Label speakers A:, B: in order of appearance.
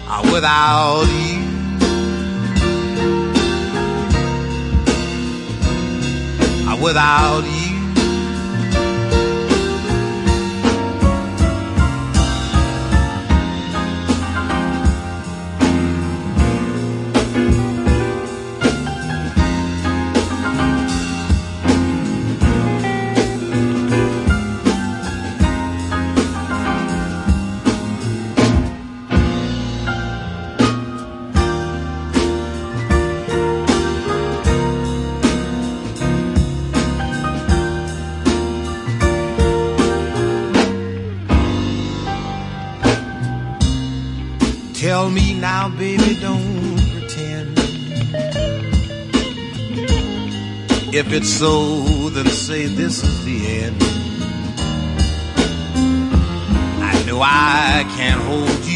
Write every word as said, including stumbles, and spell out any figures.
A: uh, without you. Uh, without you. Tell me now, baby, don't pretend. If it's so, then say this is the end. I know I can't hold you.